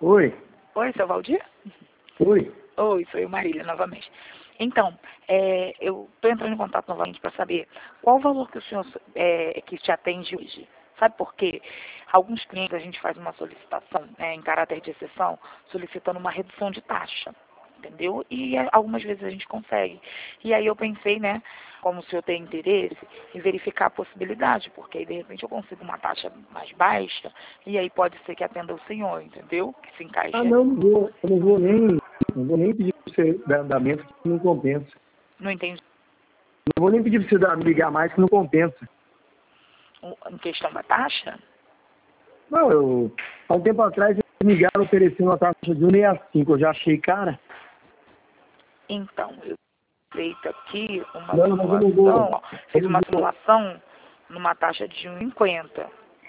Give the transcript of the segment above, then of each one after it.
Oi, Oi, seu Valdir? oi. Oi, sou eu, Marília, novamente. Então, eu estou entrando em contato novamente para saber qual o valor que o senhor que te atende hoje. Sabe por quê? Alguns clientes a gente faz uma solicitação, em caráter de exceção, solicitando uma redução de taxa, entendeu? E algumas vezes a gente consegue. E aí eu pensei, né, como o senhor tem interesse, em verificar a possibilidade, porque aí de repente eu consigo uma taxa mais baixa, e aí pode ser que atenda o senhor, entendeu? Que se Ah, encaixe. não, não vou nem pedir para você dar andamento que não compensa. Não entendi. Não vou nem pedir para você ligar mais que não compensa. Em questão da taxa? Não, há um tempo atrás, eles me ligaram oferecendo uma taxa de 1,65. Eu já achei cara. Então, eu feito aqui uma Não, mas eu não vou. simulação, ó, fiz uma simulação numa taxa de 1,50.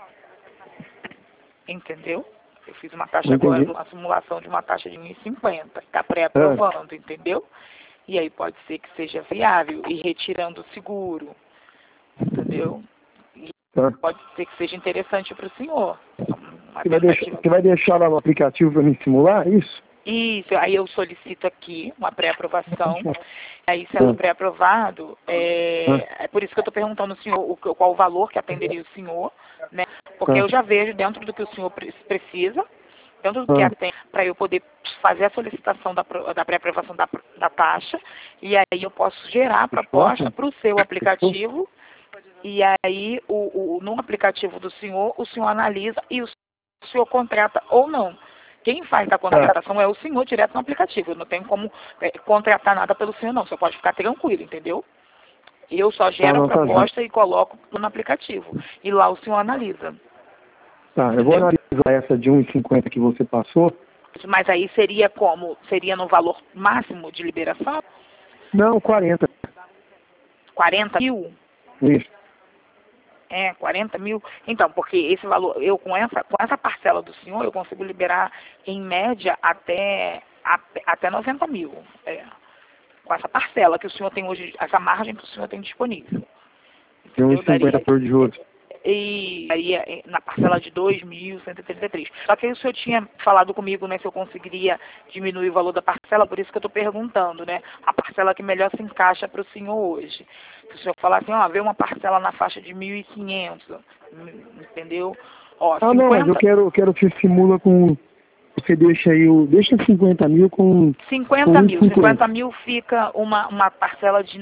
Entendeu? Eu fiz uma taxa Não agora, entendi. uma simulação de uma taxa de 1,50. Está pré-aprovando, entendeu? E aí pode ser que seja viável e retirando o seguro, entendeu? E Tá. pode ser que seja interessante para o senhor. Uma Você vai deixar lá no aplicativo para me simular isso? Isso, aí eu solicito aqui uma pré-aprovação. Aí, sendo pré-aprovado, é por isso que eu estou perguntando ao senhor qual o valor que atenderia o senhor, né? Porque eu já vejo dentro do que o senhor precisa, dentro do que atende, para eu poder fazer a solicitação da pré-aprovação da taxa, e aí eu posso gerar a proposta para o seu aplicativo, e aí no aplicativo do senhor, o senhor analisa e o senhor contrata ou não. Quem faz a contratação é o senhor direto no aplicativo. Eu não tenho como contratar nada pelo senhor, não. Você pode ficar tranquilo, entendeu? Eu só gero a proposta e coloco no aplicativo. E lá o senhor analisa. Tá, eu vou analisar essa de 1,50 que você passou. Mas aí seria como? Seria no valor máximo de liberação? Não, 40. 40 mil? Isso. 40 mil. Então, porque esse valor, eu com essa parcela do senhor, eu consigo liberar em média até 90 mil. Com essa parcela que o senhor tem hoje, essa margem que o senhor tem disponível. De 1,50 por de juros. E aí, na parcela de 2.133. Só que aí o senhor tinha falado comigo, né, se eu conseguiria diminuir o valor da parcela, por isso que eu estou perguntando, né, a parcela que melhor se encaixa para o senhor hoje. Se o senhor falar assim, ó, vê uma parcela na faixa de 1.500, entendeu? Ó, 50... não, mas eu quero que você simula com... Você deixa aí deixa 50 mil com... 50 mil. 50 mil fica uma parcela de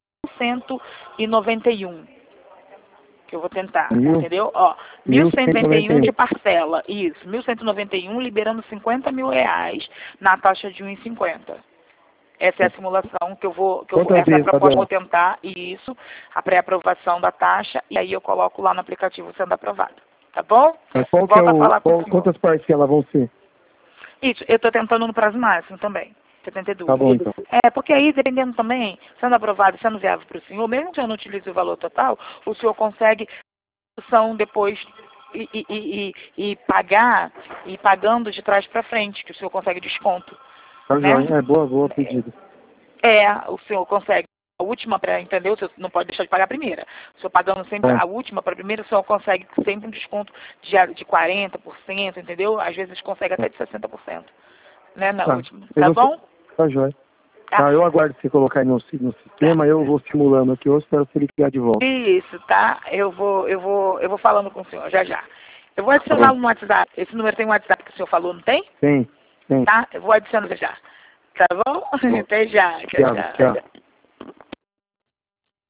191. Que eu vou tentar, entendeu? Ó, 1.191 de parcela, isso, 1.191 liberando 50 mil reais na taxa de 1,50. Essa é a simulação que essa é a proposta que eu vou tentar, e isso, a pré-aprovação da taxa, e aí eu coloco lá no aplicativo sendo aprovado, tá bom? Mas quantas parcelas vão ser? Isso, eu estou tentando no prazo máximo também. 72. Tá bom, então. Porque aí, dependendo também, sendo aprovado, sendo viável para o senhor, mesmo que eu não utilize o valor total, o senhor consegue depois e pagar, e pagando de trás para frente, que o senhor consegue desconto. Tá, né? É boa pedida. O senhor consegue a última para, entendeu? O senhor não pode deixar de pagar a primeira. O senhor pagando sempre a última para a primeira, o senhor consegue sempre um desconto de 40%, entendeu? Às vezes consegue até de 60%. Né, na última. Tá bom? Tá jóia. Tá, eu aguardo você colocar aí no sistema, eu vou simulando aqui, eu espero você ligar de volta. Isso, tá? Eu vou falando com o senhor, já já. Eu vou adicioná-lo no WhatsApp. Esse número tem um WhatsApp que o senhor falou, não tem? Tem. Tá? Eu vou adicionar já. Tá bom? Até já. Tchau.